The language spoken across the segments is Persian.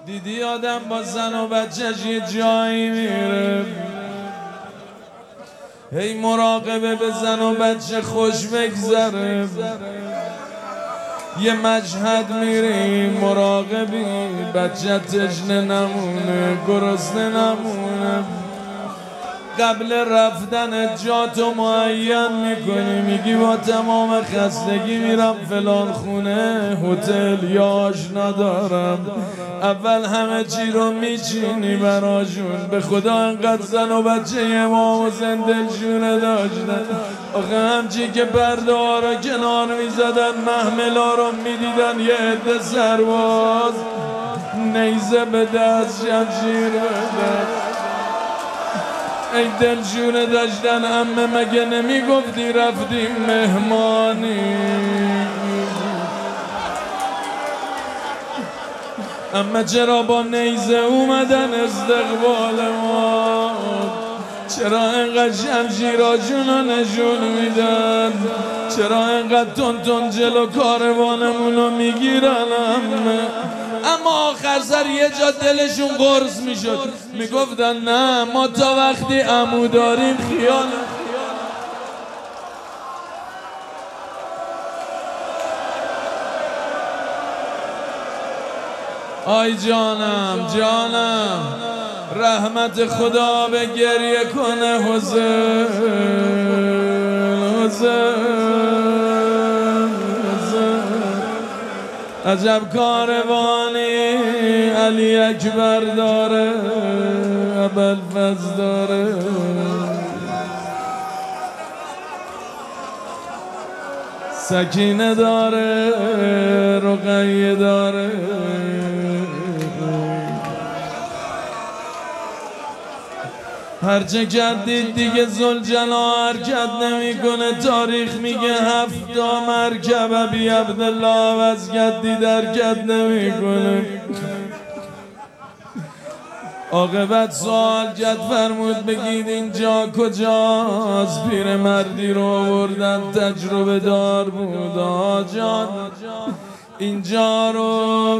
دیدی آدم با زن و بچه‌ش یه جایی میره، هی مراقبه به زن و بچه خوش بگذره. یه مشهد میری مراقبی بچه تشنه نمونه، گرسنه نمونه. قبل رفتن جاتو معین میکنی، میگی با تمام خستگی میرم فلان خونه هتل یا آشنا دارم. اول همه چی رو میچینی براشون. به خدا انقدر زن و بچه امام حسین دلشونه داشتن، آخه همچی که پرده ها رو کنار میزدن محملا رو میدیدن یه عده سرباز نیزه به دست شمشیر بدن. ای دلشونه داشتن. عمه مگه نمیگفتی رفتیم مهمانی؟ عمه چرا با نیزه اومدن استقبال ما؟ چرا انقدر شمشیراشون رو نشون میدن؟ چرا انقدر تون جلو کاروانمون رو میگیرن؟ اما آخر سر یه جا دلشون قرص میشد، میگفتن نه ما تا وقتی عمو داریم خیال. آی جانم جانم، رحمت خدا به گریه کنه حسین عجب کاروانی علی اکبر داره، ابوالفضل داره. سکینه داره، رقیه داره. هرچه کردید دیگه ذوالجلال حرکت نمیکنه. تاریخ میگه 7 مرکب ابی عبدالله عوض کردید حرکت نمیکنه. عاقبت سوال کرد فرمود بگید اینجا کجاست؟ پیرمردی رو آوردن تجربه دار بود. آجان اینجا رو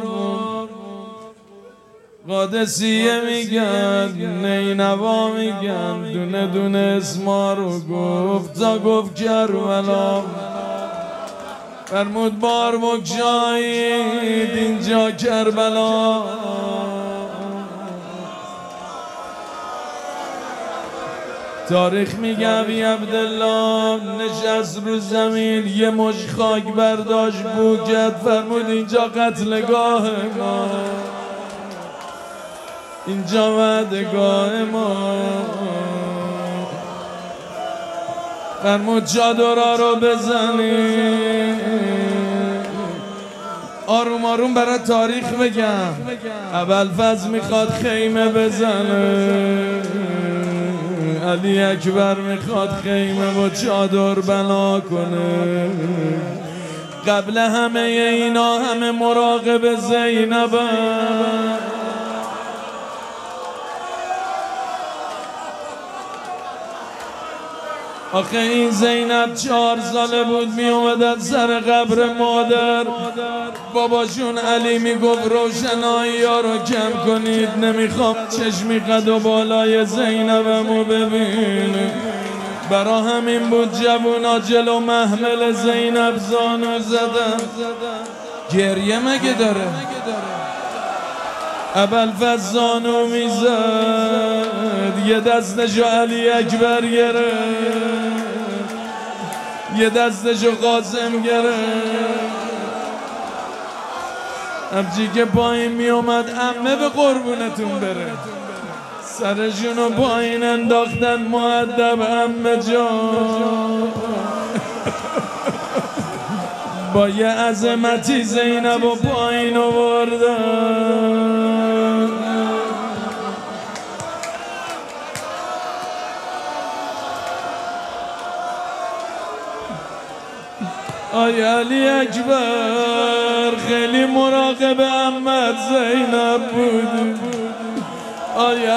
قادسیه میگن، نینوا میگن، دونه دونه اسما رو گفت تا گفت کربلا. فرمود بار بگشایید اینجا کربلا. تاریخ میگه ابی عبدالله نشست رو زمین یه مش خاک برداشت بو کرد. فرمود اینجا قتلگاه ما، اینجا وعدگاه ما. فرمود چادرها رو بزنی. آروم آروم برای تاریخ بگم. ابوالفضل میخواد خیمه بزنه، علی اکبر میخواد خیمه با چادر بنا کنه. قبل همه اینا همه مراقب زینبن. آخه این زینب 4 ساله بود می اومدن سر قبر مادر. باباشون علی میگفت روشنایی ها رو کم کنید، نمیخوام چشمی قد و بالای زینبمو ببینه. برا همین بود جوونا جلو محمل زینب زانو زدن. گریه مگه داره؟ ابوالفضل زانو میزد، یه دستشو علی اکبر گرفت، یه دستشو قاسم گرفت. همچی که پایین میومد عمه به قربونتون بره، سرشونو پایین انداختن مؤدب عمه جان. با یه عظمتی زینب و پایین آوردن. آی علی اکبر خیلی مراقب عمت زینب بود. آی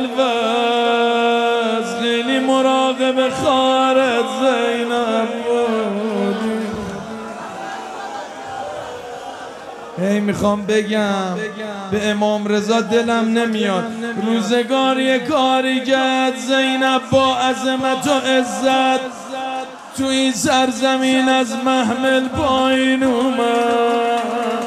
ابوالفضل خیلی مراقب خواهرت زینب بود. هی میخوام بگم به امام رضا دلم نمیاد روزگار یه کاری کرد زینب با عظمت و عزت تو این سرزمین از محمل پایین اومد.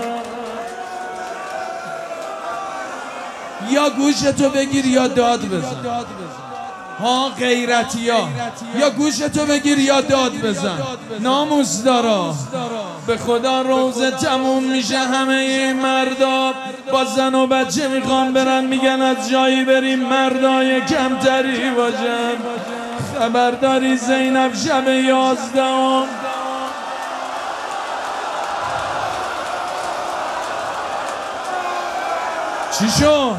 یا گوشتو بگیر یا داد بزن، ها غیرتی ها، یا گوشتو بگیر یا داد بزن. ناموس دارا به خدا روزه تموم میشه، همه این مردا با زن و بچه میخوان برن، میگن از جایی بریم مردای کمتری باشن. خبرداری زینب شب 11 چی شد؟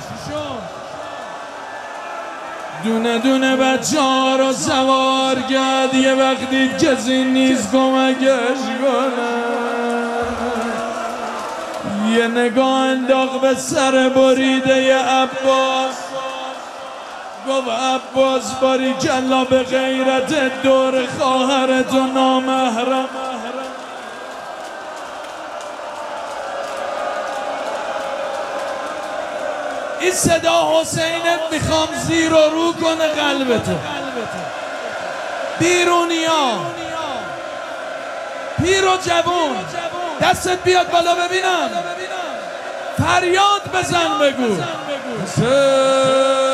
دونه دونه بچه ها رو سوار کرد، یه وقتی کسی نیست کمکش کنه. یه نگاه انداخت به سر بریده ی عباس، گفت عباس باری کلا به غیرت دور خواهرت و نامحرم. این صدا حسینت میخوام زیر و رو کنه قلبتو. بیرونیا پیر و جوون دستت بیاد بالا ببینم، فریاد بزن بگو حسین.